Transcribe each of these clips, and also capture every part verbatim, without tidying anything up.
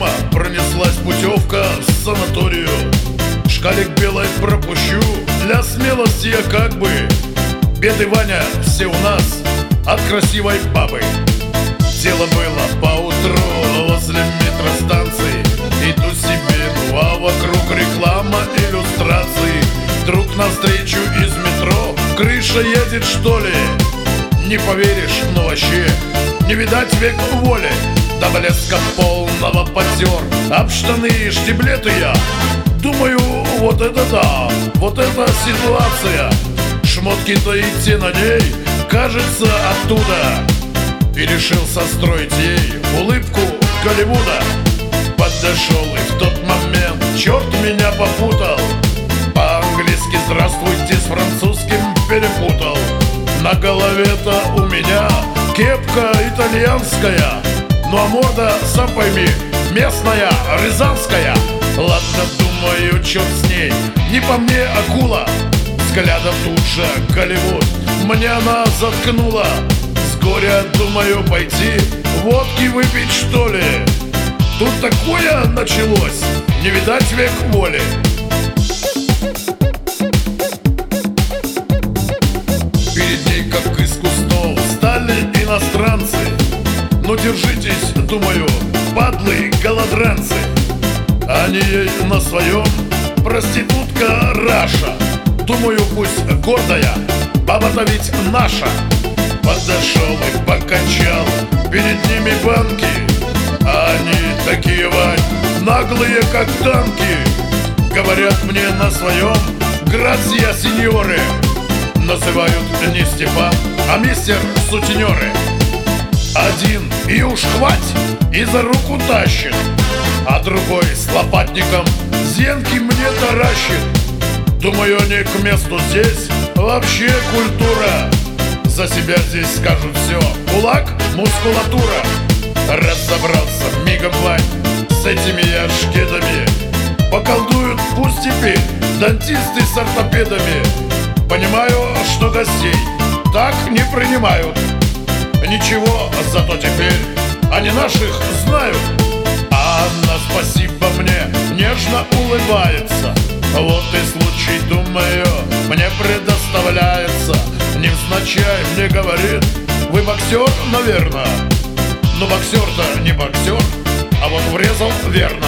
мимо пронеслась путевка в санаторию. Шкалик белой пропущу, для смелости я как бы. Беды, Ваня, все у нас от красивой бабы. Дело было поутру возле метростанции. Иду себе, ну а вокруг реклама, иллюстрации. Вдруг навстречу из метро крыша едет, что ли? Не поверишь, но вообще не видать век воли. До блеска полного потер об штаны и штиблеты я. Думаю, вот это да, вот это ситуация. Шмотки-то идти на ней, кажется, оттуда. И решил состроить ей улыбку Голливуда. Подошел и в тот момент черт меня попутал. По-английски здравствуйте с французским перепутал. На голове-то у меня кепка итальянская, ну а морда, сам пойми, местная, рязанская. Ладно, думаю, черт с ней, не по мне акула. Взглядом тут же Голливуд мне она заткнула. С горя думаю пойти водки выпить, что ли. Тут такое началось, не видать век воли. Перед ней, как из кустов, стали иностранцы. Ну держитесь, думаю, падлы голодранцы. Они ей на своем проститутка Раша. Думаю, пусть гордая, баба-то ведь наша. Подошел и покачал перед ними банки. А они такие, Вань, наглые, как танки. Говорят мне на своем грация, сеньоры. Называют не Степан, а мистер сутенеры. Один и уж хвать, и за руку тащит, а другой с лопатником зенки мне таращит. Думаю, они к месту здесь, вообще культура. За себя здесь скажут все, кулак, мускулатура. Разобрался мигом, Вань, с этими я шкедами. Поколдуют пусть теперь дантисты с ортопедами. Понимаю, что гостей так не принимают. Ничего, зато теперь они наших знают. А Анна, спасибо мне, нежно улыбается. Вот и случай, думаю, мне предоставляется. Невзначай мне говорит: вы боксер, наверное. Но боксер-то не боксер, а вот врезал верно.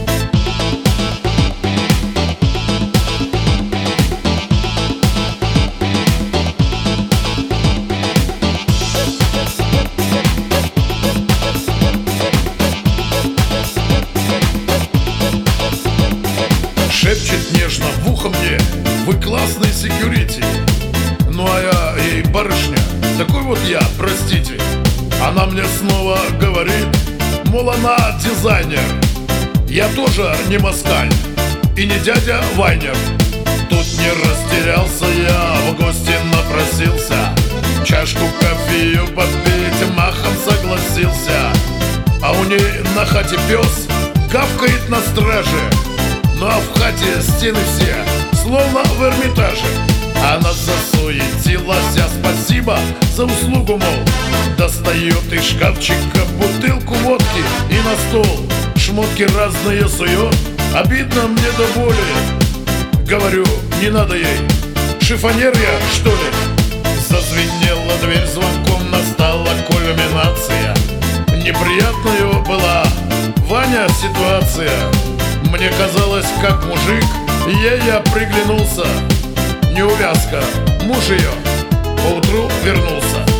Шепчет нежно в ухо мне: вы классный секьюрити. Ну а я ей: барышня, такой вот я, простите. Она мне снова говорит, мол, она дизайнер. Я тоже не москаль и не дядя Вайнер. Тут не растерялся я, в гости напросился. Чашку кофею попить махом согласился. А у ней на хате пес гавкает на страже. Ну а в хате стены все, словно в Эрмитаже. Она засуетилась, а спасибо за услугу, мол. Достает из шкафчика бутылку водки и на стол шмотки разные сует. Обидно мне до боли. Говорю, не надо ей, шифонер я, что ли? Зазвенела дверь звонком, настала кульминация. Неприятная была, Ваня, ситуация. Мне казалось, как мужик, ей я приглянулся. Неувязка, муж ее поутру вернулся.